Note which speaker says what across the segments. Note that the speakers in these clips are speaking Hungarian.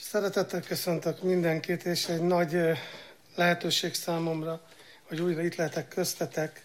Speaker 1: Szeretettel köszöntök mindenkit, és egy nagy lehetőség számomra, hogy újra itt lehetek köztetek.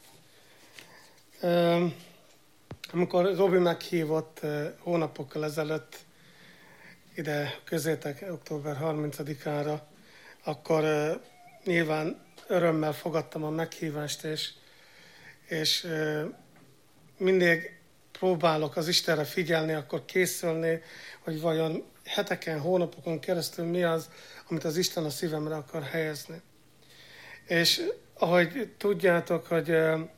Speaker 1: Amikor Robi meghívott hónapokkal ezelőtt ide közétek október 30-ára, akkor nyilván örömmel fogadtam a meghívást, és mindig próbálok az Istenre figyelni, akkor készülni, hogy vajon heteken, hónapokon keresztül mi az, amit az Isten a szívemre akar helyezni. És ahogy tudjátok, hogy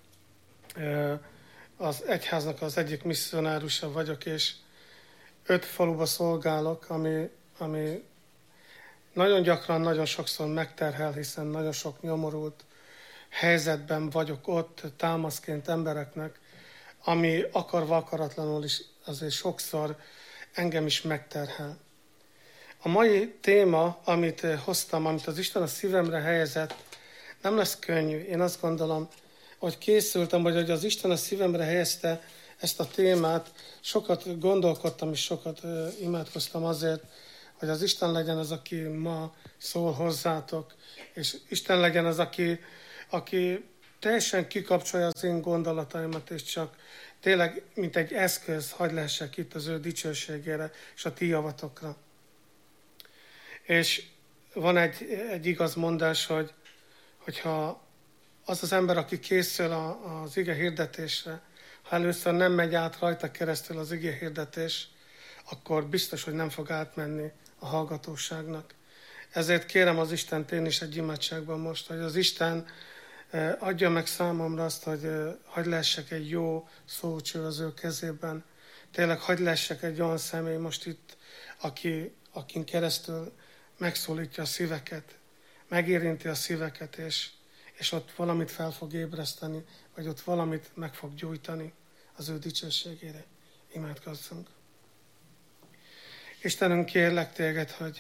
Speaker 1: az egyháznak az egyik misszionárusa vagyok, és 5 faluba szolgálok, ami nagyon gyakran, nagyon sokszor megterhel, hiszen nagyon sok nyomorult helyzetben vagyok ott támaszként embereknek, ami akarva akaratlanul is azért sokszor engem is megterhel. A mai téma, amit hoztam, amit az Isten a szívemre helyezett, nem lesz könnyű. Én azt gondolom, hogy készültem, vagy hogy az Isten a szívemre helyezte ezt a témát, sokat gondolkodtam és sokat imádkoztam azért, hogy az Isten legyen az, aki ma szól hozzátok, és Isten legyen az, aki teljesen kikapcsolja az én gondolataimat, és csak tényleg, mint egy eszköz, hadd lehessek itt az ő dicsőségére és a ti javatokra. És van egy igaz mondás, hogyha az az ember, aki készül az ige hirdetésre, ha először nem megy át rajta keresztül az ige hirdetés, akkor biztos, hogy nem fog átmenni a hallgatóságnak. Ezért kérem az Istent én is egy imádságban most, hogy az Isten adja meg számomra azt, hogy hadd lehessek egy jó szócső az ő kezében. Tényleg hadd lehessek egy olyan személy most itt, akin keresztül megszólítja a szíveket, megérinti a szíveket, és ott valamit fel fog ébreszteni, vagy ott valamit meg fog gyújtani az ő dicsőségére. Imádkozzunk. Istenünk, kérlek téged, hogy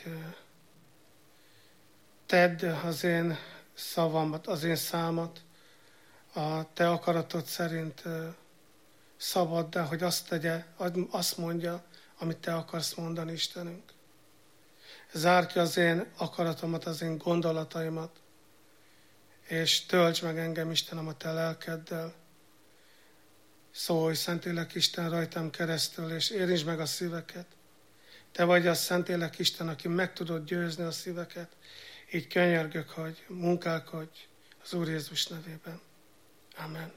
Speaker 1: tedd az én szavamat, az én számat a te akaratod szerint szabaddá, hogy azt mondja, amit te akarsz mondani, Istenünk. Zárd ki az én akaratomat, az én gondolataimat, és tölts meg engem, Istenem, a te lelkeddel. Szólj, Szentlélek Isten, rajtam keresztül, és érintsd meg a szíveket. Te vagy a Szentlélek Isten, aki meg tudod győzni a szíveket. Így könyörgök, hogy munkálkodj az Úr Jézus nevében. Amen.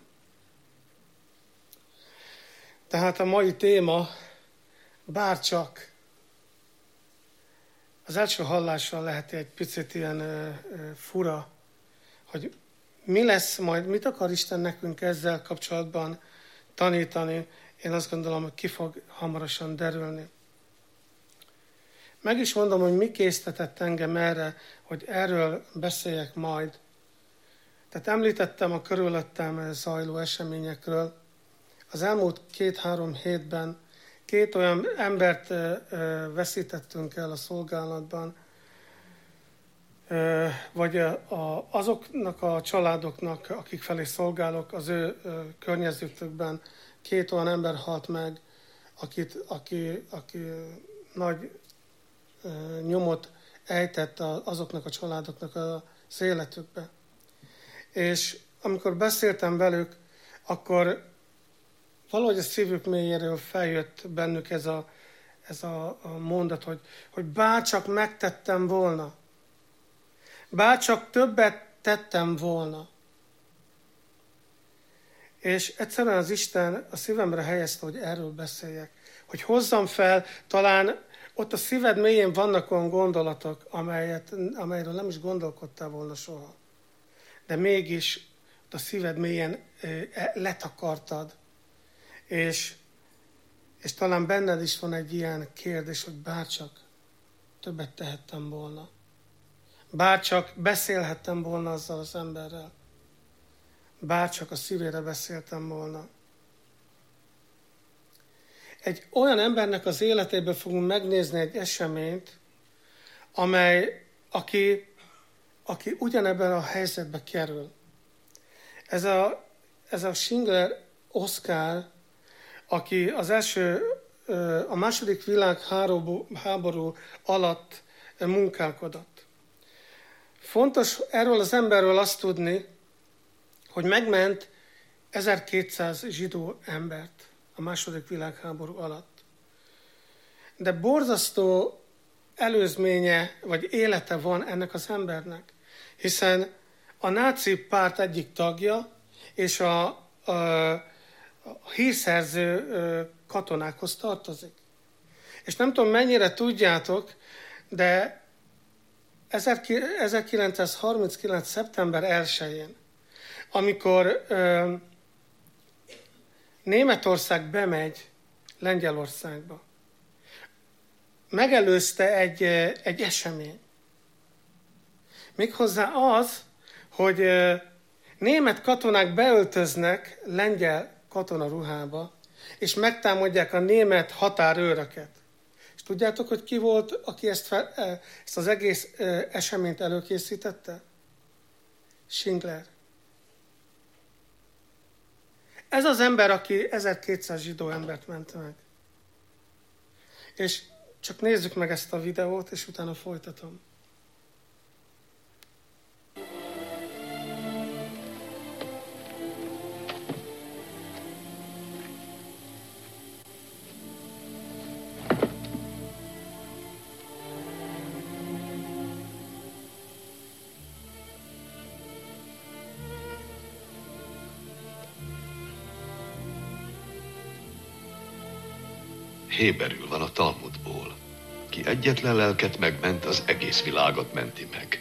Speaker 1: Tehát a mai téma bárcsak az első hallással lehet egy picit ilyen fura, hogy mi lesz majd, mit akar Isten nekünk ezzel kapcsolatban tanítani. Én azt gondolom, hogy ki fog hamarosan derülni. Meg is mondom, hogy mi késztetett engem erre, hogy erről beszéljek majd. Tehát említettem a körülöttem zajló eseményekről. Az elmúlt 2-3 hétben 2 olyan embert veszítettünk el a szolgálatban, vagy azoknak a családoknak, akik felé szolgálok, az ő környezetükben 2 olyan ember halt meg, aki nagy nyomot ejtett azoknak a családoknak az életükbe. És amikor beszéltem velük, akkor valahogy a szívük mélyéről feljött bennük ez a mondat, hogy bárcsak megtettem volna, bárcsak többet tettem volna. És egyszerűen az Isten a szívemre helyezte, hogy erről beszéljek. Hogy hozzam fel, talán ott a szíved mélyén vannak olyan gondolatok, amelyről nem is gondolkodtál volna soha. De mégis ott a szíved mélyen letakartad. És talán benned is van egy ilyen kérdés, hogy bárcsak többet tehettem volna. Bárcsak beszélhettem volna azzal az emberrel. Bárcsak a szívére beszéltem volna. Egy olyan embernek az életében fogunk megnézni egy eseményt, aki ugyanebben a helyzetbe kerül. Ez a Schindler Oskar, aki a második világháború alatt munkálkodott. Fontos erről az emberről azt tudni, hogy megment 1200 zsidó embert a II. Világháború alatt. De borzasztó előzménye vagy élete van ennek az embernek, hiszen a náci párt egyik tagja és a hírszerző katonákhoz tartozik. És nem tudom, mennyire tudjátok, de 1939. szeptember 1-én, amikor Németország bemegy Lengyelországba, megelőzte egy esemény. Méghozzá az, hogy német katonák beöltöznek lengyel katonaruhába, és megtámadják a német határőröket. És tudjátok, hogy ki volt, aki ezt az egész eseményt előkészítette? Schindler. Ez az ember, aki 1200 zsidó embert ment meg. És csak nézzük meg ezt a videót, és utána folytatom.
Speaker 2: Héberül van a Talmudból. Ki egyetlen lelket megment, az egész világot menti meg.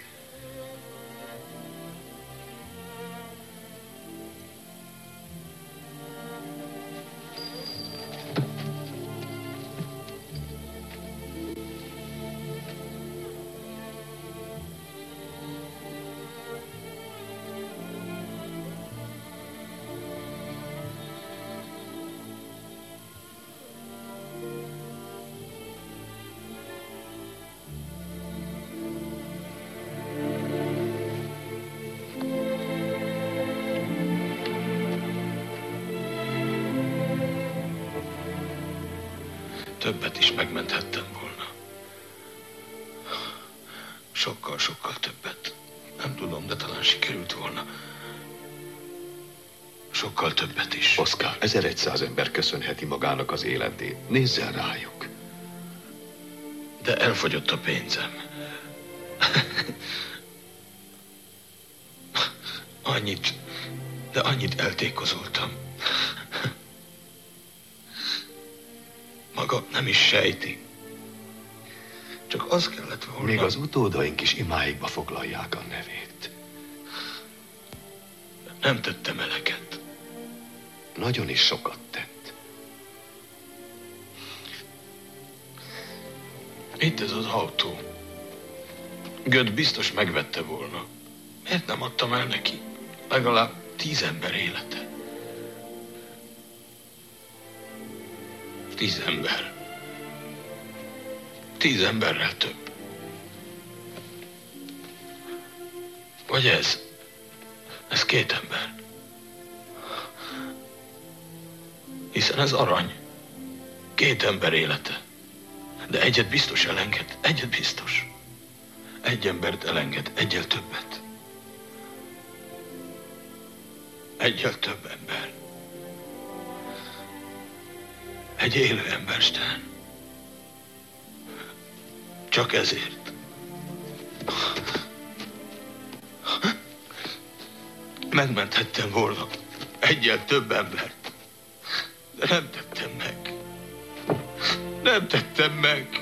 Speaker 3: Többet is megmenthettem volna. Sokkal többet. Nem tudom, de talán sikerült volna. Sokkal többet is.
Speaker 2: Oszkár, 1100 ember köszönheti magának az életét. Nézzel rájuk.
Speaker 3: De elfogyott a pénzem. Annyit eltékozoltam. Maga nem is sejti. Csak az kellett volna...
Speaker 2: Még az utódaink is imáikba foglalják a nevét.
Speaker 3: Nem tettem eleget.
Speaker 2: Nagyon is sokat tett.
Speaker 3: Itt ez az autó. Göd biztos megvette volna. Miért nem adtam el neki? Legalább 10 ember élete. 10 ember. 10 emberrel több. Vagy ez? Ez 2 ember. Hiszen ez arany. 2 ember élete. De egyet biztos elenged. Egyet biztos. Egy embert elenged. Egyel többet. Egyel több ember. Egy élő emberstán. Csak ezért. Megmenthettem volna egyel több embert. De nem tettem meg. Nem tettem meg.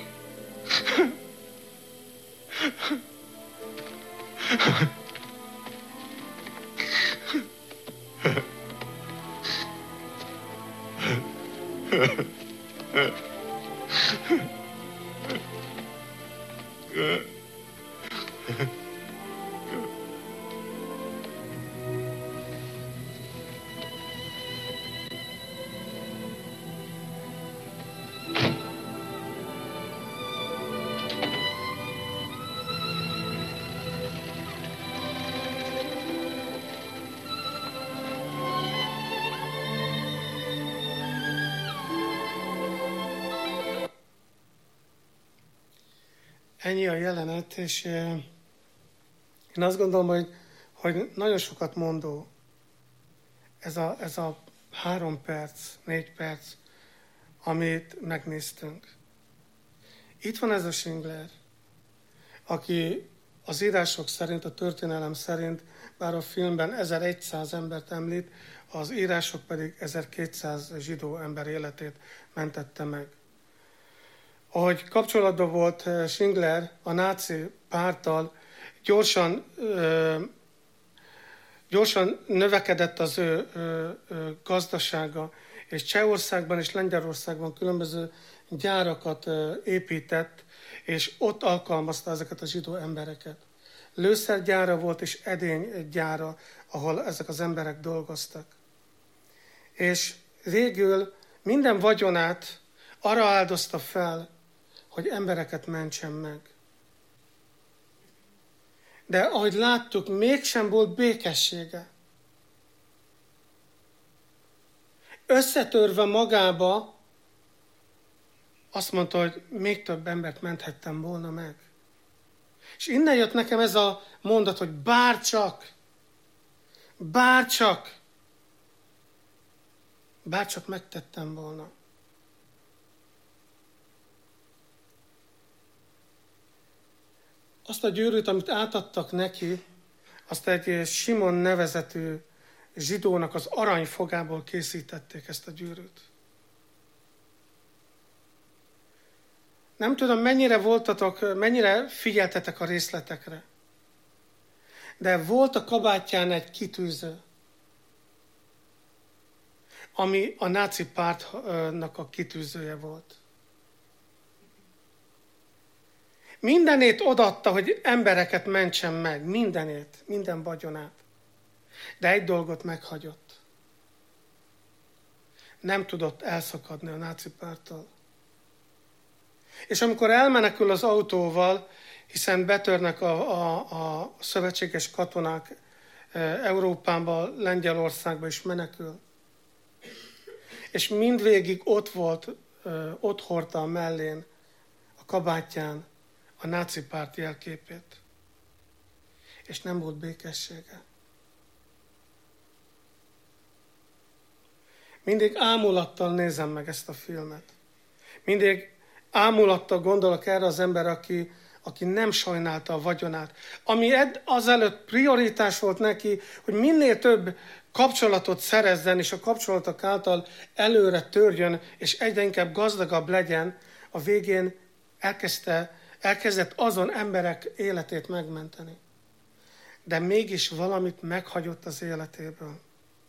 Speaker 1: ennyi a jelenet, és én azt gondolom, hogy nagyon sokat mondó ez a 3 perc, 4 perc, amit megnéztünk. Itt van ez a Schindler, aki az írások szerint, a történelem szerint, bár a filmben 1100 embert említ, az írások pedig 1200 zsidó ember életét mentette meg. Ahogy kapcsolatban volt Schindler a náci párttal, gyorsan növekedett az ő gazdasága, és Csehországban és Lengyelországban különböző gyárakat épített, és ott alkalmazta ezeket a zsidó embereket. Lőszergyára volt és edénygyára, ahol ezek az emberek dolgoztak. És végül minden vagyonát arra áldozta fel, hogy embereket mentsen meg. De ahogy láttuk, mégsem volt békessége. Összetörve magába, azt mondta, hogy még több embert menthettem volna meg. És innen jött nekem ez a mondat, hogy bárcsak megtettem volna. Azt a gyűrűt, amit átadtak neki, azt egy Simon nevezetű zsidónak az aranyfogából készítették, ezt a gyűrűt. Nem tudom, mennyire figyeltetek a részletekre, de volt a kabátján egy kitűző, ami a náci pártnak a kitűzője volt. Mindenét odaadta, hogy embereket mentsen meg, minden vagyonát. De egy dolgot meghagyott. Nem tudott elszakadni a náci párttól. És amikor elmenekül az autóval, hiszen betörnek a szövetséges katonák Európába, Lengyelországba is menekül. És mindvégig ott hordta a mellén, a kabátján a náci párt jelképét. És nem volt békessége. Mindig ámulattal nézem meg ezt a filmet. Mindig ámulattal gondolok erre az ember, aki nem sajnálta a vagyonát. Ami azelőtt prioritás volt neki, hogy minél több kapcsolatot szerezzen, és a kapcsolatok által előre törjön, és egyre inkább gazdagabb legyen, a végén elkezdett azon emberek életét megmenteni. De mégis valamit meghagyott az életéből.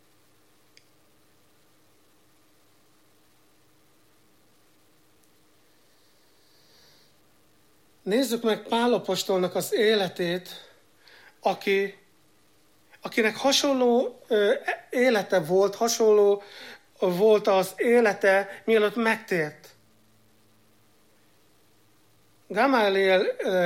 Speaker 1: Nézzük meg Pál apostolnak az életét, akinek hasonló élete volt, hasonló volt az élete, mielőtt megtért. Gamaliel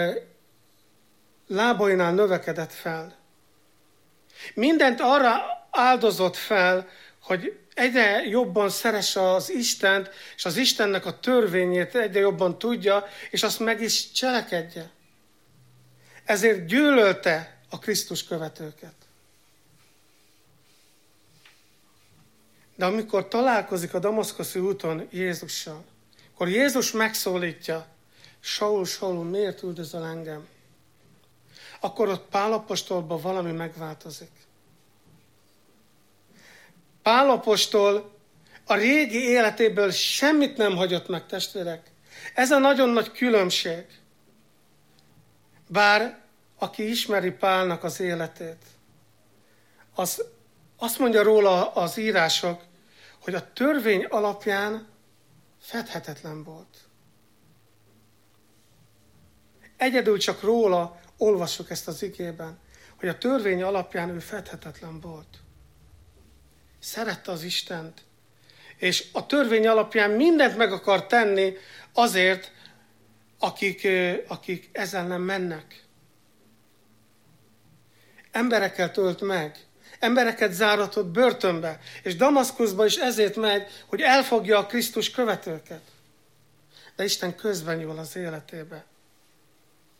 Speaker 1: lábainál növekedett fel. Mindent arra áldozott fel, hogy egyre jobban szeresse az Istent, és az Istennek a törvényét egyre jobban tudja, és azt meg is cselekedje. Ezért gyűlölte a Krisztus követőket. De amikor találkozik a damaszkuszi úton Jézussal, akkor Jézus megszólítja, Saul, Saul, miért üldözöl engem? Akkor ott Pál apostolban valami megváltozik. Pál apostol a régi életéből semmit nem hagyott meg, testvérek. Ez a nagyon nagy különbség. Bár aki ismeri Pálnak az életét, azt mondja róla az írások, hogy a törvény alapján fedhetetlen volt. Egyedül csak róla olvassuk ezt az igében, hogy a törvény alapján ő fedhetetlen volt. Szerette az Istent, és a törvény alapján mindent meg akar tenni azért, akik ezzel nem mennek. Embereket ölt meg, embereket záratott börtönbe, és Damaszkuszba is ezért megy, hogy elfogja a Krisztus követőket. De Isten közben nyúl az életébe.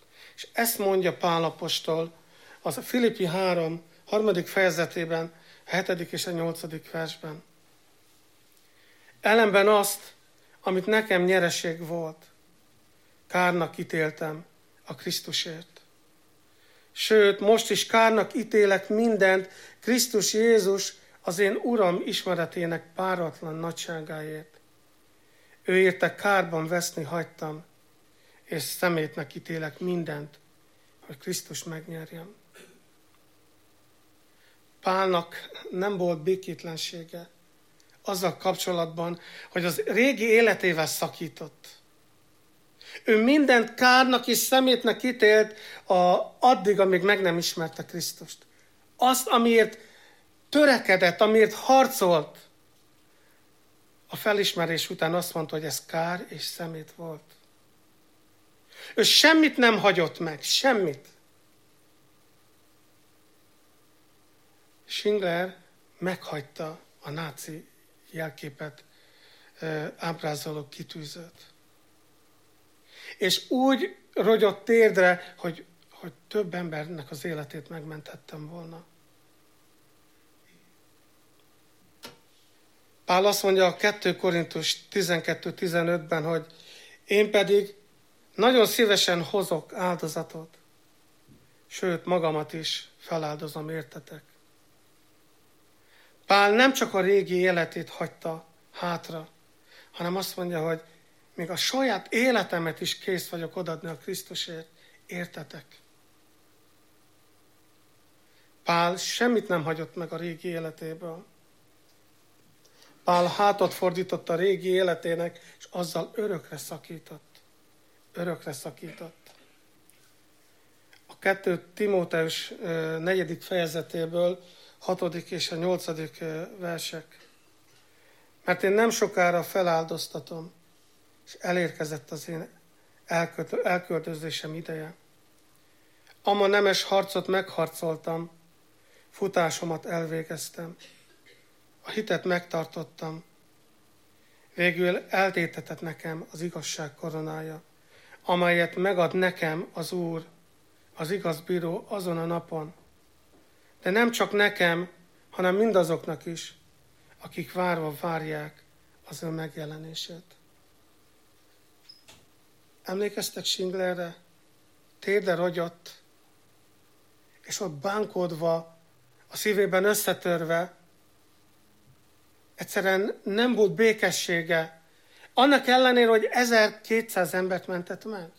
Speaker 1: És ezt mondja Pál apostol az a Filippi 3. fejezetében, a 7. és a 8. versben. Ellenben azt, amit nekem nyereség volt, kárnak ítéltem a Krisztusért. Sőt, most is kárnak ítélek mindent Krisztus Jézus, az én Uram ismeretének páratlan nagyságáért. Ő érte kárban veszni hagytam, és szemétnek ítélek mindent, hogy Krisztus megnyerjem. Pálnak nem volt békétlensége azzal kapcsolatban, hogy az régi életével szakított. Ő mindent kárnak és szemétnek ítélt addig, amíg meg nem ismerte Krisztust. Azt, amiért törekedett, amiért harcolt, a felismerés után azt mondta, hogy ez kár és szemét volt. Ő semmit nem hagyott meg, semmit. Schindler meghagyta a náci jelképet ábrázoló kitűzőt. És úgy rogyott térdre, hogy több embernek az életét megmenthettem volna. Pál azt mondja a 2 Korintus 12-15-ben, hogy én pedig nagyon szívesen hozok áldozatot, sőt magamat is feláldozom értetek. Pál nem csak a régi életét hagyta hátra, hanem azt mondja, hogy még a saját életemet is kész vagyok odaadni a Krisztusért, értetek. Pál semmit nem hagyott meg a régi életéből. Pál hátat fordított a régi életének, és azzal örökre szakított. Örökre szakított. A 2 Timóteus 4. fejezetéből 6. és a 8. versek. Mert én nem sokára feláldoztatom, és elérkezett az én elköltözésem ideje. Ama nemes harcot megharcoltam, futásomat elvégeztem, a hitet megtartottam, végül eltétetett nekem az igazság koronája, amelyet megad nekem az Úr, az igaz bíró azon a napon, de nem csak nekem, hanem mindazoknak is, akik várva várják az ő megjelenését. Emlékeztek Schindlerre? Térdre rogyott, és ott bánkódva, a szívében összetörve, egyszerűen nem volt békessége. Annak ellenére, hogy 1200 embert mentett meg.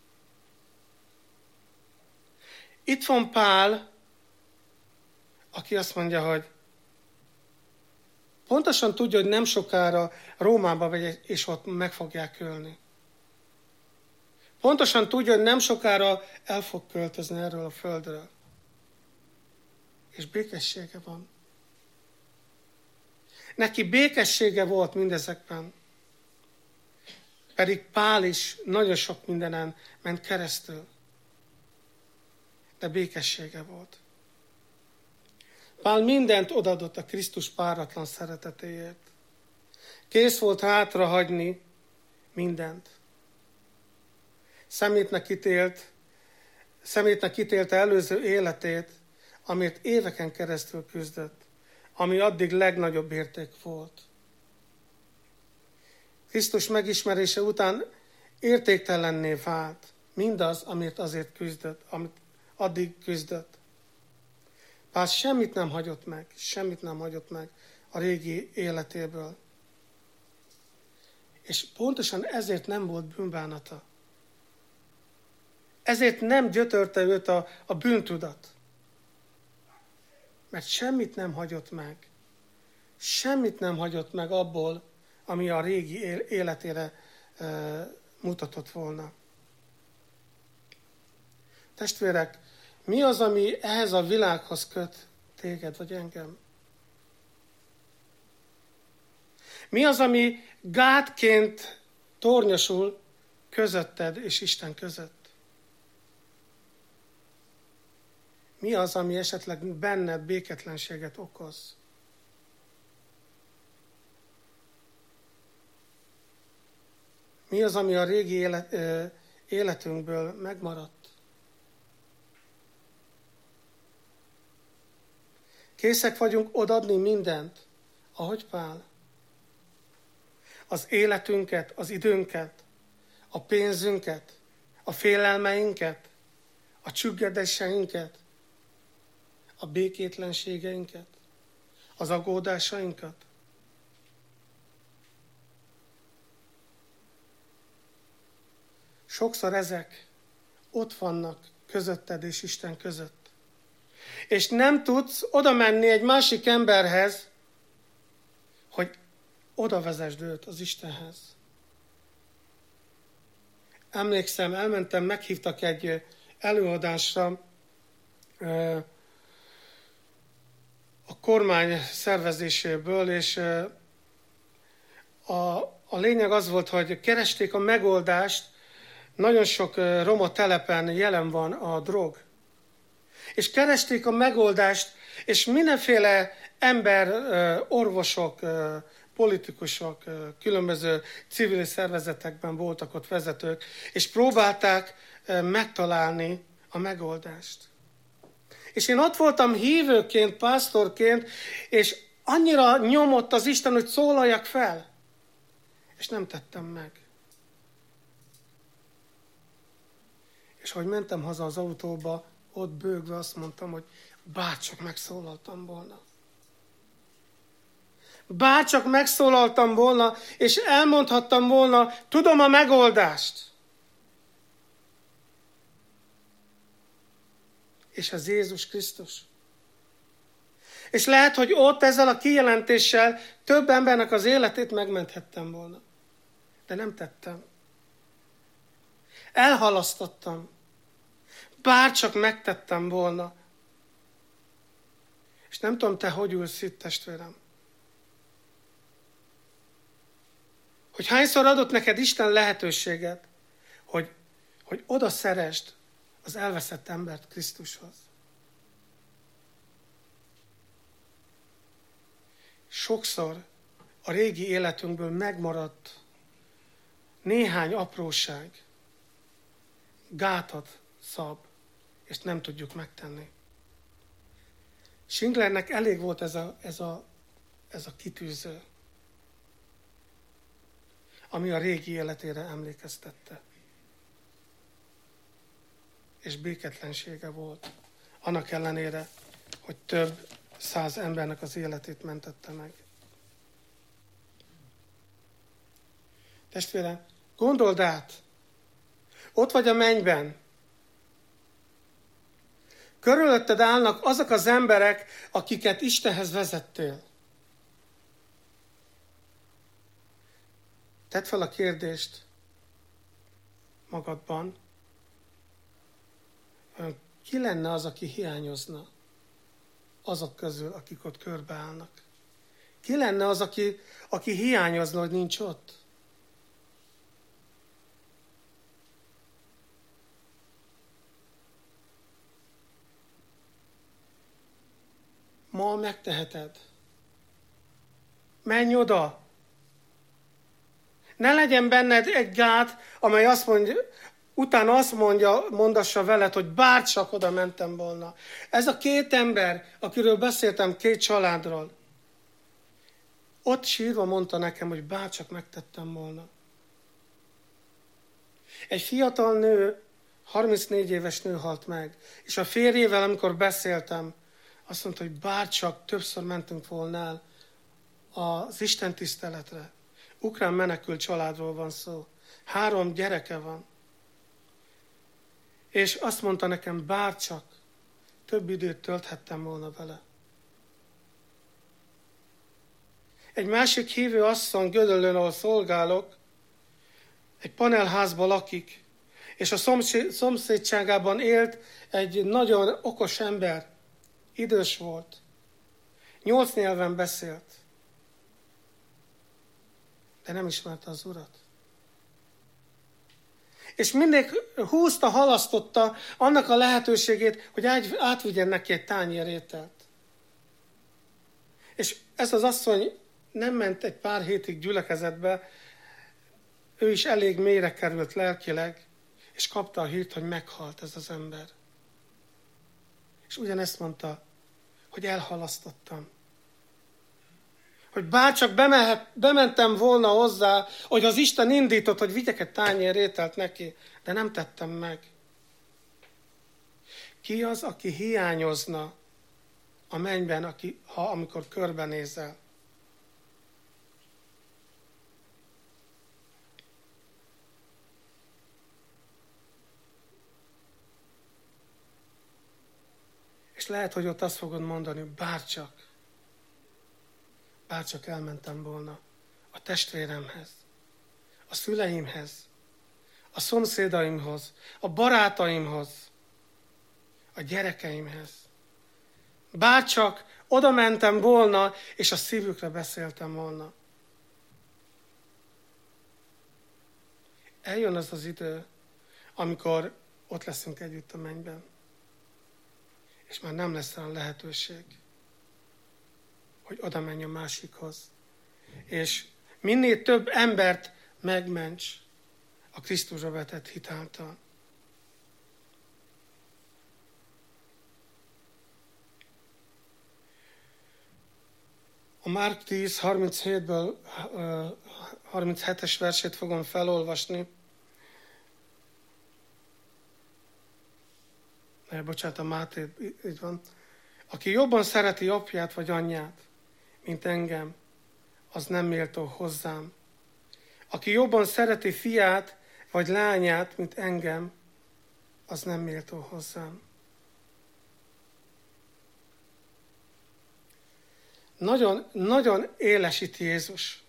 Speaker 1: Itt van Pál, aki azt mondja, hogy pontosan tudja, hogy nem sokára Rómába megy, és ott meg fogják ölni. Pontosan tudja, hogy nem sokára el fog költözni erről a földről. És békessége van. Neki békessége volt mindezekben. Pedig Pál is nagyon sok mindenen ment keresztül. De békessége volt. Pál mindent odaadott a Krisztus páratlan szeretetéért. Kész volt hátrahagyni mindent. Szemétnek ítélte előző életét, amit éveken keresztül küzdött, ami addig legnagyobb érték volt. Krisztus megismerése után értéktelenné vált mindaz, amit azért küzdött, amit addig küzdött. Pál semmit nem hagyott meg a régi életéből. És pontosan ezért nem volt bűnbánata. Ezért nem gyötörte őt a bűntudat. Mert semmit nem hagyott meg. Semmit nem hagyott meg abból, ami a régi életére mutatott volna. Testvérek, mi az, ami ehhez a világhoz köt téged vagy engem? Mi az, ami gátként tornyosul közötted és Isten között? Mi az, ami esetleg benned béketlenséget okoz? Mi az, ami a régi életünkből megmaradt? Készek vagyunk odaadni mindent, ahogy Pál. Az életünket, az időnket, a pénzünket, a félelmeinket, a csüggedéseinket, a békétlenségeinket, az aggódásainkat. Sokszor ezek ott vannak közötted és Isten között. És nem tudsz oda menni egy másik emberhez, hogy oda vezesd őt az Istenhez. Emlékszem, elmentem, meghívtak egy előadásra a kormány szervezéséből, és a lényeg az volt, hogy keresték a megoldást, nagyon sok roma telepen jelen van a drog. És keresték a megoldást, és mindenféle ember, orvosok, politikusok, különböző civil szervezetekben voltak ott vezetők, és próbálták megtalálni a megoldást. És én ott voltam hívőként, pásztorként, és annyira nyomott az Isten, hogy szólaljak fel. És nem tettem meg. És ahogy mentem haza az autóba, ott bőgve azt mondtam, hogy bárcsak megszólaltam volna. Bárcsak megszólaltam volna, és elmondhattam volna, tudom a megoldást. És ez Jézus Krisztus. És lehet, hogy ott ezzel a kijelentéssel több embernek az életét megmenthettem volna. De nem tettem. Elhalasztottam. Bárcsak megtettem volna. És nem tudom, te hogy ülsz itt, testvérem. Hogy hányszor adott neked Isten lehetőséget, hogy oda szeresd az elveszett embert Krisztushoz. Sokszor a régi életünkből megmaradt néhány apróság, gátat szab, és nem tudjuk megtenni. Schindlernek elég volt ez a kitűző, ami a régi életére emlékeztette. És béketlensége volt. Annak ellenére, hogy több 100 embernek az életét mentette meg. Testvérem, gondold át, ott vagy a mennyben. Körülötted állnak azok az emberek, akiket Istenhez vezettél. Tedd fel a kérdést magadban, ki lenne az, aki hiányozna azok közül, akik ott körbeállnak? Ki lenne az, aki hiányozna, hogy nincs ott? Ma megteheted. Menj oda! Ne legyen benned egy gát, amely azt mondja, utána azt mondassa veled, hogy bárcsak oda mentem volna. Ez a 2 ember, akiről beszéltem, 2 családról, ott sírva mondta nekem, hogy bárcsak megtettem volna. Egy fiatal nő, 34 éves nő halt meg, és a férjével, amikor beszéltem, azt mondta, hogy bárcsak többször mentünk volna el az Isten tiszteletre. Ukrán menekült családról van szó. 3 gyereke van. És azt mondta nekem, bárcsak több időt tölthettem volna vele. Egy másik hívő asszony Gödöllőn, ahol szolgálok, egy panelházban lakik, és a szomszédságában élt egy nagyon okos ember, idős volt, 8 nyelven beszélt, de nem ismerte az Urat. És mindig húzta, halasztotta annak a lehetőségét, hogy átvigyen neki egy tányér ételt. És ez az asszony nem ment egy pár hétig gyülekezetbe, ő is elég mélyre került lelkileg, és kapta a hírt, hogy meghalt ez az ember. És ugyanezt mondta, hogy elhalasztottam. Hogy bárcsak bementem volna hozzá, hogy az Isten indított, hogy vigyek egy tányér ételt neki, de nem tettem meg. Ki az, aki hiányozna a mennyben, amikor körbenézel? És lehet, hogy ott azt fogod mondani, bárcsak elmentem volna a testvéremhez, a szüleimhez, a szomszédaimhoz, a barátaimhoz, a gyerekeimhez. Bárcsak oda mentem volna, és a szívükre beszéltem volna. Eljön az az idő, amikor ott leszünk együtt a mennyben. És már nem lesz olyan lehetőség, hogy oda menj a másikhoz. És minél több embert megments a Krisztusra vetett hit által. A Márk 10, 37-ből 37-es versét fogom felolvasni. Bocsánat, a Máté, így van. Aki jobban szereti apját vagy anyját, mint engem, az nem méltó hozzám. Aki jobban szereti fiát vagy lányát, mint engem, az nem méltó hozzám. Nagyon, nagyon élesít Jézus.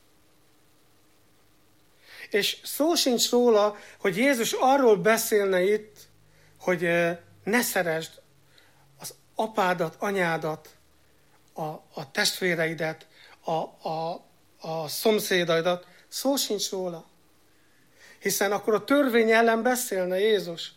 Speaker 1: És szó sincs róla, hogy Jézus arról beszélne itt, hogy ne szeresd az apádat, anyádat, a testvéreidet, a szomszédaidat. Szó sincs róla. Hiszen akkor a törvény ellen beszélne Jézus.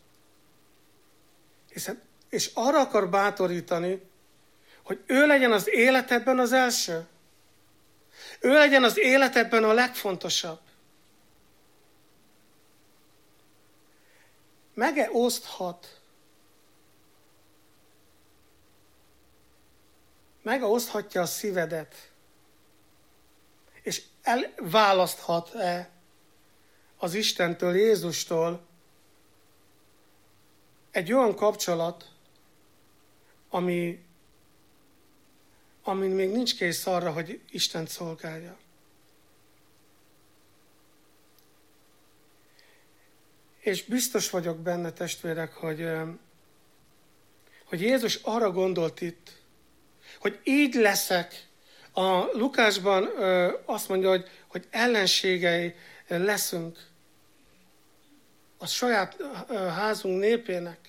Speaker 1: És arra akar bátorítani, hogy ő legyen az életedben az első. Ő legyen az életedben a legfontosabb. Meg-e oszthatja a szívedet, és elválaszthat-e az Istentől, Jézustól egy olyan kapcsolat, amin még nincs kész arra, hogy Istent szolgálja. És biztos vagyok benne, testvérek, hogy Jézus arra gondolt itt, hogy így leszek. A Lukásban azt mondja, hogy ellenségei leszünk a saját házunk népének.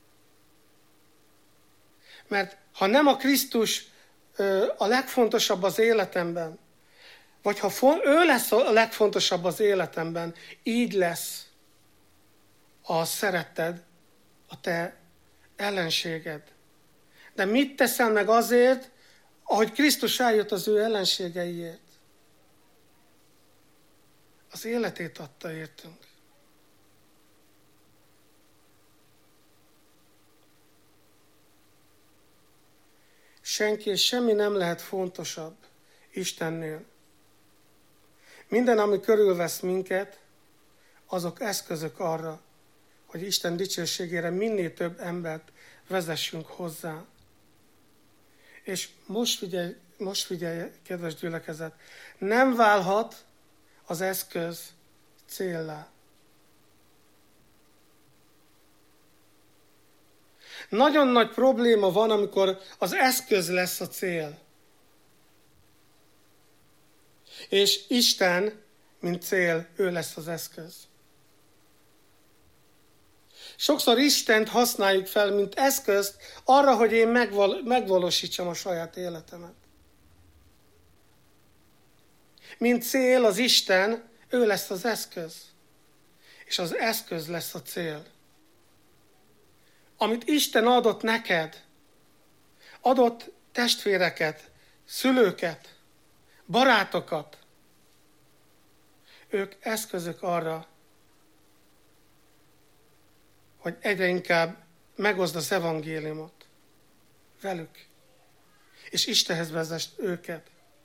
Speaker 1: Mert ha nem a Krisztus a legfontosabb az életemben, vagy ha ő lesz a legfontosabb az életemben, így lesz a szeretted, a te ellenséged. De mit teszel meg azért, ahogy Krisztus eljött az ő ellenségeiért? Az életét adta értünk. Senki és semmi nem lehet fontosabb Istennél. Minden, ami körülvesz minket, azok eszközök arra, hogy Isten dicsőségére minél több embert vezessünk hozzá. És most figyelj, kedves gyülekezet, nem válhat az eszköz céllá. Nagyon nagy probléma van, amikor az eszköz lesz a cél. És Isten, mint cél, ő lesz az eszköz. Sokszor Istent használjuk fel, mint eszközt arra, hogy én megvalósítsam a saját életemet. Mint cél az Isten, ő lesz az eszköz. És az eszköz lesz a cél. Amit Isten adott neked, adott testvéreket, szülőket, barátokat, ők eszközök arra, hogy egyre inkább megoszd az evangéliumot velük. és Istenhez vezess őket.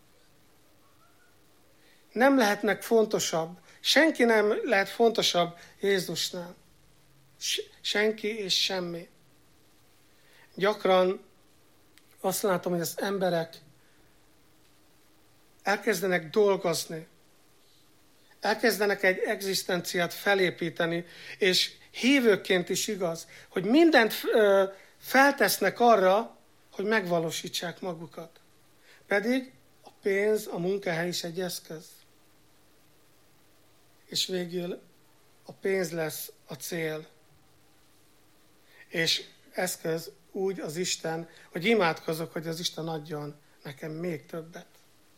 Speaker 1: Nem lehetnek fontosabb, senki nem lehet fontosabb Jézusnál. Senki és semmi. Gyakran azt látom, hogy az emberek elkezdenek dolgozni, elkezdenek egy egzisztenciát felépíteni, és hívőként is igaz, hogy mindent feltesznek arra, hogy megvalósítsák magukat. Pedig a pénz, a munkahely is egy eszköz. És végül a pénz lesz a cél. És eszköz úgy az Isten, hogy imádkozok, hogy az Isten adjon nekem még többet.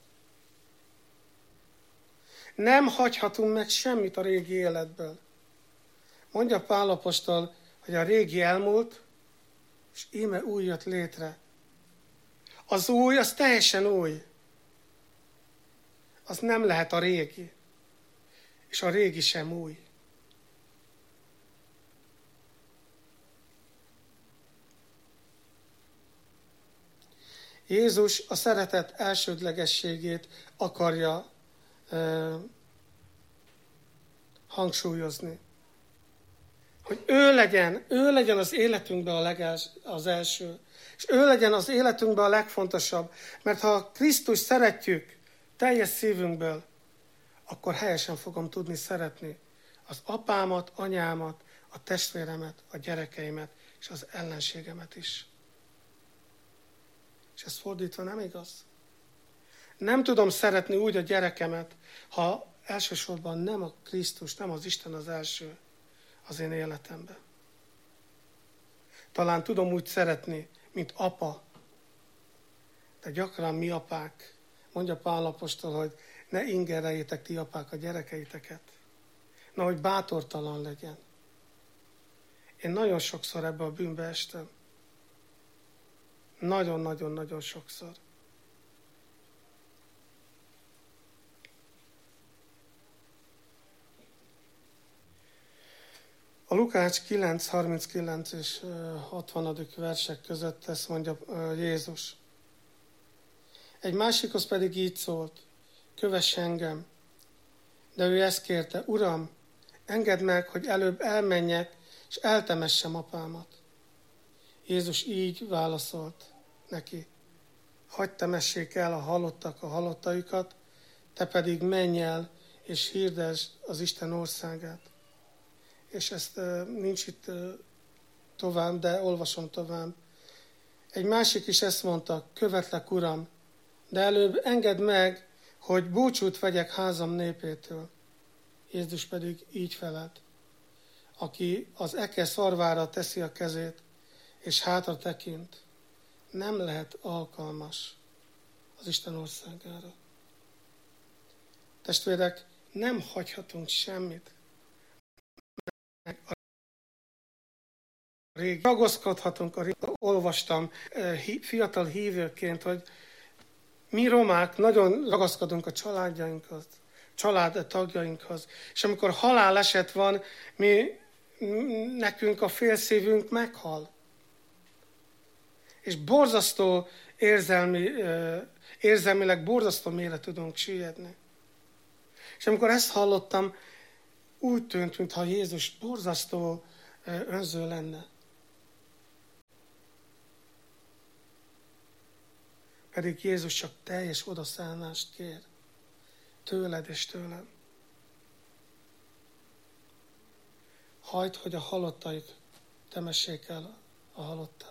Speaker 1: Nem hagyhatunk meg semmit a régi életből. Mondja Pál apostol, hogy a régi elmúlt, és íme új jött létre. Az új, az teljesen új. Az nem lehet a régi. És a régi sem új. Jézus a szeretet elsődlegességét akarja hangsúlyozni. Hogy ő legyen az életünkben az első. És ő legyen az életünkben a legfontosabb. Mert ha Krisztust szeretjük teljes szívünkből, akkor helyesen fogom tudni szeretni az apámat, anyámat, a testvéremet, a gyerekeimet, és az ellenségemet is. És ez fordítva nem igaz. Nem tudom szeretni úgy a gyerekemet, ha elsősorban nem a Krisztus, nem az Isten az első az én életemben. Talán tudom úgy szeretni, mint apa, de gyakran mi apák, mondja Pál apostol, hogy ne ingereljétek ti apák a gyerekeiteket. Na, hogy bátortalan legyen. Én nagyon sokszor ebbe a bűnbe estem. Nagyon-nagyon-nagyon sokszor. A Lukács 9:39 és 60. versek között ezt mondja Jézus. Egy másikhoz pedig így szólt, kövess engem. De ő ezt kérte, Uram, engedd meg, hogy előbb elmenjek, és eltemessem apámat. Jézus így válaszolt neki, hagyd temessék el a halottak a halottaikat, te pedig menj el, és hirdesd az Isten országát. És ezt nincs itt tovább, de olvasom tovább. Egy másik is ezt mondta, követlek, Uram, de előbb engedd meg, hogy búcsút vegyek házam népétől. Jézus pedig így felelt, aki az eke szarvára teszi a kezét, és hátra tekint, nem lehet alkalmas az Isten országára. Testvérek, nem hagyhatunk semmit. Ragaszkodhatunk, olvastam fiatal hívőként, hogy mi romák nagyon ragaszkodunk a családjainkhoz, családtagjainkhoz. És amikor haláleset van, nekünk a félszívünk meghal. És borzasztó érzelmileg borzasztó mélyre tudunk süllyedni. És amikor ezt hallottam, úgy tűnt, mintha Jézus borzasztó önző lenne. Pedig Jézus csak teljes odaszállást kér. Tőled és tőlem. Hagyd, hogy a halottaik temessék el a halottat.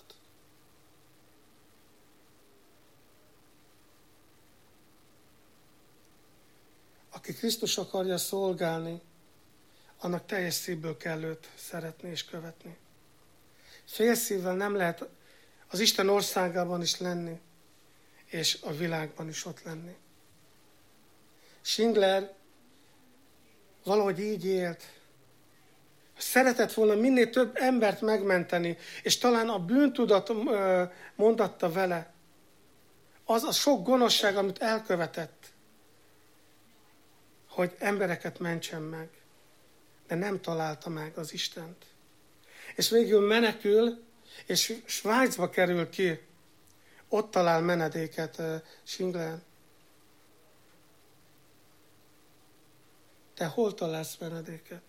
Speaker 1: Aki Krisztus akarja szolgálni, annak teljes szívből kell őt szeretni és követni. Fél szívvel nem lehet az Isten országában is lenni, és a világban is ott lenni. Schindler valahogy így élt. Szeretett volna minél több embert megmenteni, és talán a bűntudat mondatta vele. Az a sok gonoszság, amit elkövetett, hogy embereket mentsen meg. De nem találta meg az Istent. És végül menekül, és Svájcba kerül ki. ott talál menedéket Singlán. Te hol találsz menedéket?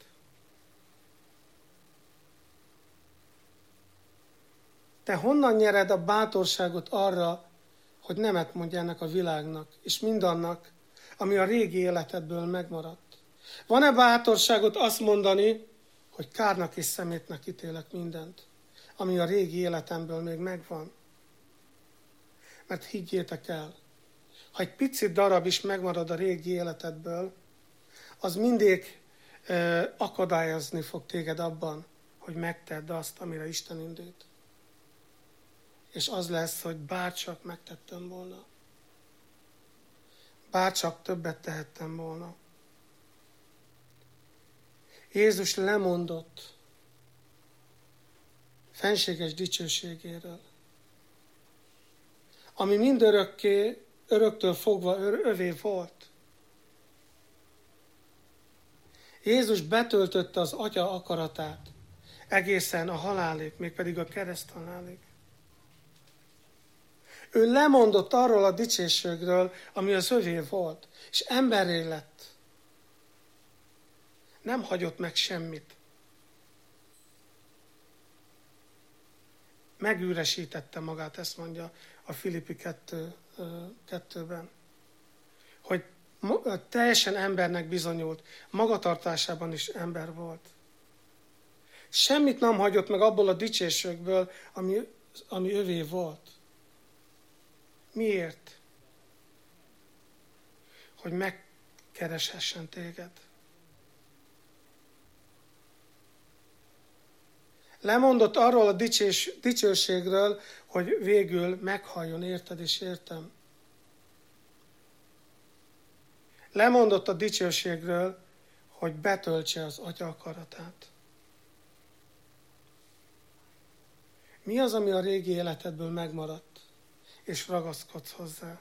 Speaker 1: Te honnan nyered a bátorságot arra, hogy nemet mondj ennek a világnak, és mindannak, ami a régi életedből megmaradt? Van-e bátorságot azt mondani, hogy kárnak és szemétnek ítélek mindent, ami a régi életemből még megvan? Mert higgyétek el, ha egy picit darab is megmarad a régi életedből, az mindig akadályozni fog téged abban, hogy megtedd azt, amire Isten indít. És az lesz, hogy bárcsak megtettem volna. Bárcsak többet tehettem volna. Jézus lemondott fenséges dicsőségéről, ami mindörökké, öröktől fogva övé volt. Jézus betöltötte az Atya akaratát egészen a halálig, mégpedig a kereszthalálig. Ő lemondott arról a dicsőségről, ami az övé volt, és emberré lett. Nem hagyott meg semmit. Megüresítette magát, ezt mondja a Filippi 2-ben. Hogy teljesen embernek bizonyult, magatartásában is ember volt. Semmit nem hagyott meg abból a dicsőségből, ami övé volt. Miért? Hogy megkereshessen téged. Lemondott arról a dicsőségről, hogy végül meghalljon érted és értem. Lemondott a dicsőségről, hogy betöltse az Atya akaratát. Mi az, ami a régi életedből megmaradt, és ragaszkodsz hozzá?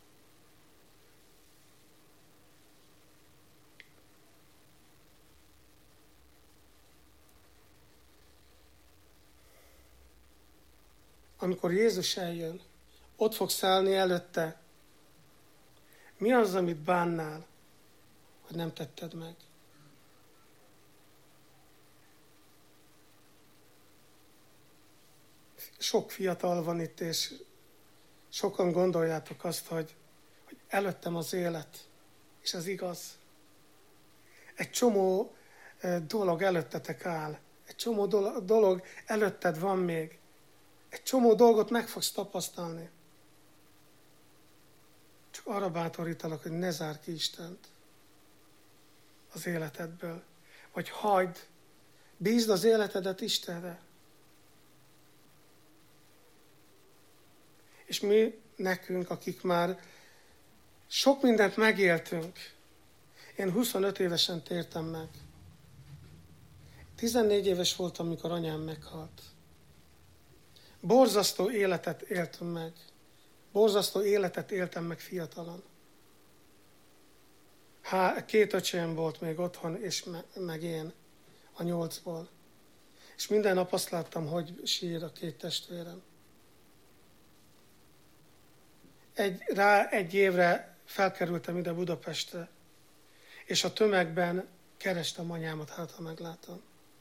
Speaker 1: Amikor Jézus eljön, ott fogsz állni előtte. Mi az, amit bánnál, hogy nem tetted meg? Sok fiatal van itt, és sokan gondoljátok azt, hogy előttem az élet, és ez igaz. Egy csomó dolog előttetek áll. Egy csomó dolog előtted van még. Egy csomó dolgot meg fogsz tapasztalni. Csak arra bátorítalak, hogy ne zárd ki Istent az életedből. Vagy hagyd, bízd az életedet Istenre. És mi nekünk, akik már sok mindent megéltünk, én 25 évesen tértem meg. 14 éves voltam, amikor anyám meghalt. Borzasztó életet éltem meg. Borzasztó életet éltem meg fiatalon. 2 öcsém volt még otthon, és meg én a 8-ból. És minden nap azt láttam, hogy sír a 2 testvérem. Egy évre felkerültem ide Budapestre, és a tömegben kerestem anyámat, hát ha meglátom.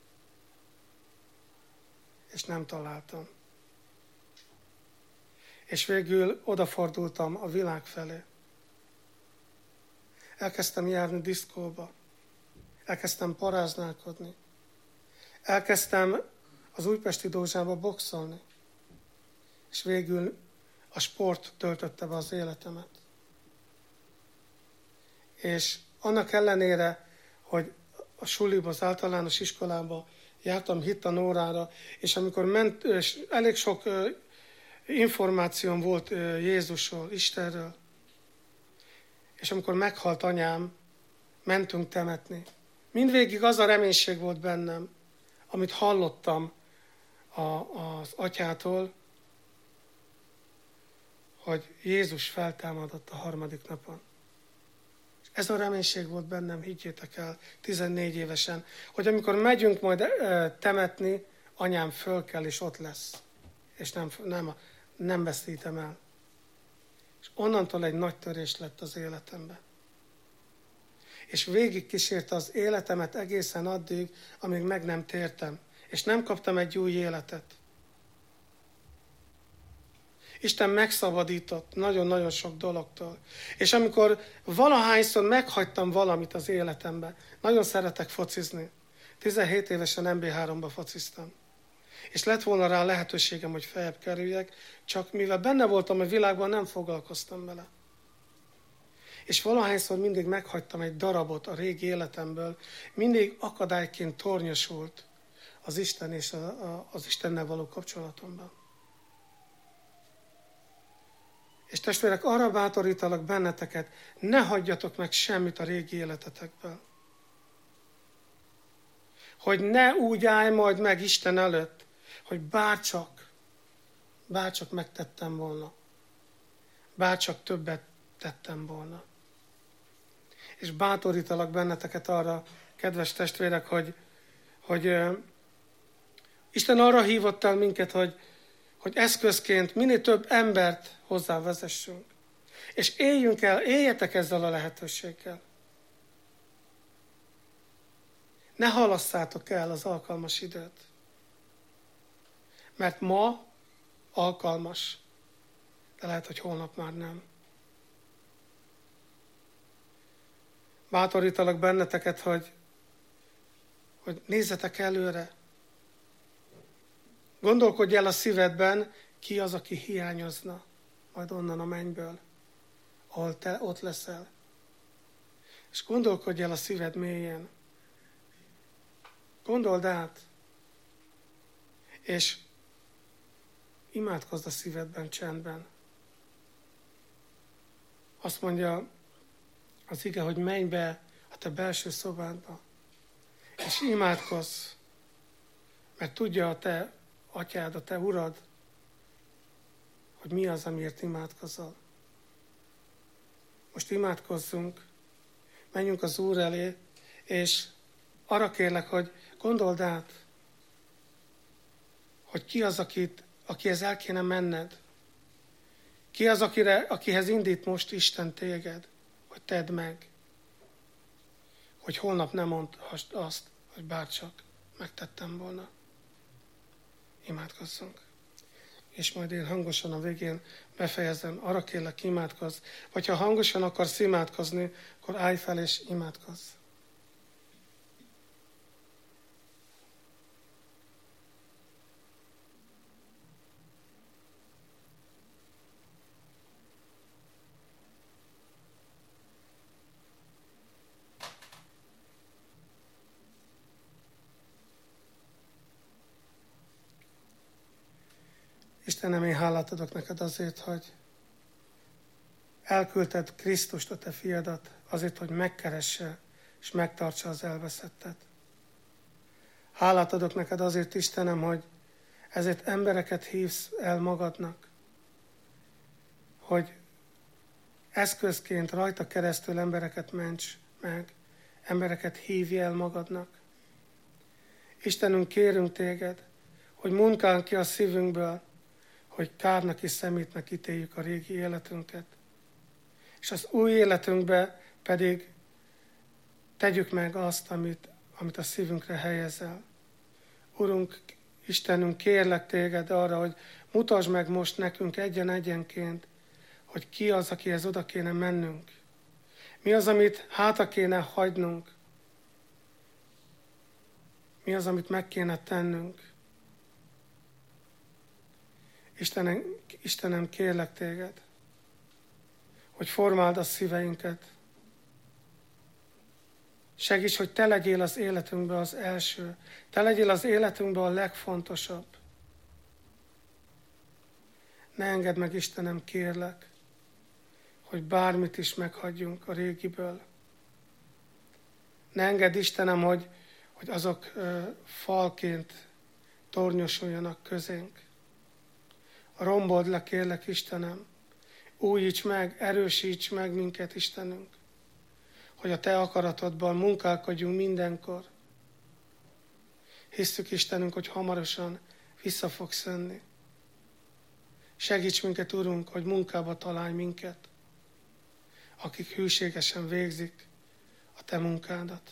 Speaker 1: És nem találtam. És végül odafordultam a világ felé. Elkezdtem járni diszkóba. Elkezdtem paráználkodni. Elkezdtem az Újpesti Dózsába boxolni. És végül a sport töltötte be az életemet. És annak ellenére, hogy a suliba, az általános iskolába jártam hittanórára, és amikor és elég sok információm volt Jézusról, Istenről, és amikor meghalt anyám, mentünk temetni. Mindvégig az a reménység volt bennem, amit hallottam az atyától, hogy Jézus feltámadott a 3. napon. És ez a reménység volt bennem, higgyétek el, 14 évesen, hogy amikor megyünk majd temetni, anyám fölkel és ott lesz. És nem veszítem el. onnantól egy nagy törés lett az életemben. És végigkísérte az életemet egészen addig, amíg meg nem tértem. És nem kaptam egy új életet. Isten megszabadított nagyon-nagyon sok dologtól. És amikor valahányszor meghagytam valamit az életemben, nagyon szeretek focizni. 17 évesen MB3-ba fociztam. És lett volna rá lehetőségem, hogy feljebb kerüljek, csak mivel benne voltam a világban, nem foglalkoztam vele. És valahányszor mindig meghagytam egy darabot a régi életemből, mindig akadályként tornyosult az Isten és az Istennel való kapcsolatomban. És testvérek, arra bátorítalak benneteket, ne hagyjatok meg semmit a régi életetekből. Hogy ne úgy állj majd meg Isten előtt, hogy bárcsak megtettem volna. Bárcsak többet tettem volna. És bátorítalak benneteket arra, kedves testvérek, hogy Isten arra hívott el minket, hogy eszközként minél több embert hozzávezessünk. És éljetek ezzel a lehetőséggel. Ne halasszátok el az alkalmas időt. Mert ma alkalmas, de lehet, hogy holnap már nem. Bátorítalak benneteket, hogy nézzetek előre. Gondolkodj el a szívedben, ki az, aki hiányozna majd onnan a mennyből, ahol te ott leszel. És gondolkodj el a szíved mélyén. Gondold át, és imádkozz a szívedben csendben. Azt mondja az ige, hogy menj be a te belső szobádba, és imádkozz, mert tudja a te atyád, a te urad, hogy mi az, amiért imádkozol. Most imádkozzunk, menjünk az Úr elé, és arra kérlek, hogy gondold át, hogy ki az, akihez el kéne menned. Ki az, akihez indít most Isten téged, hogy tedd meg. Hogy holnap nem mondhassd azt, hogy bárcsak megtettem volna. Imádkozzunk. És majd én hangosan a végén befejezem. Arra kérlek, imádkozz. Vagy ha hangosan akarsz imádkozni, akkor állj fel és imádkozz. Istenem, én hálát adok neked azért, hogy elküldted Krisztust, a te fiadat, azért, hogy megkeresse és megtartsa az elveszettet. Hálát adok neked azért, Istenem, hogy ezért embereket hívsz el magadnak, hogy eszközként rajta keresztül embereket ments meg, embereket hívj el magadnak. Istenünk, kérünk téged, hogy munkálj ki a szívünkből, hogy kárnak és szemétnek ítéljük a régi életünket. És az új életünkbe pedig tegyük meg azt, amit a szívünkre helyezel. Urunk, Istenünk, kérlek téged arra, hogy mutasd meg most nekünk egyen-egyenként, hogy ki az, akihez oda kéne mennünk. Mi az, amit hátra kéne hagynunk. Mi az, amit meg kéne tennünk. Istenem, kérlek téged, hogy formáld a szíveinket. Segíts, hogy te legyél az életünkben az első. Te legyél az életünkben a legfontosabb. Ne engedd meg, Istenem, kérlek, hogy bármit is meghagyjunk a régiből. Ne engedd, Istenem, hogy azok falként tornyosuljanak közénk. Rombold le, kérlek, Istenem, újíts meg, erősíts meg minket, Istenünk, hogy a te akaratodban munkálkodjunk mindenkor. Hisszük, Istenünk, hogy hamarosan vissza fogsz jönni. Segíts minket, Urunk, hogy munkába találj minket, akik hűségesen végzik a Te munkádat.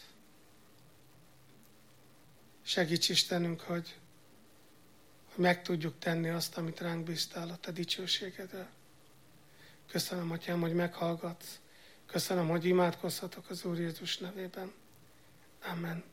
Speaker 1: Segíts, Istenünk, hogy meg tudjuk tenni azt, amit ránk bíztál a Te dicsőségedre. Köszönöm, Atyám, hogy meghallgatsz. Köszönöm, hogy imádkozhatok az Úr Jézus nevében. Amen.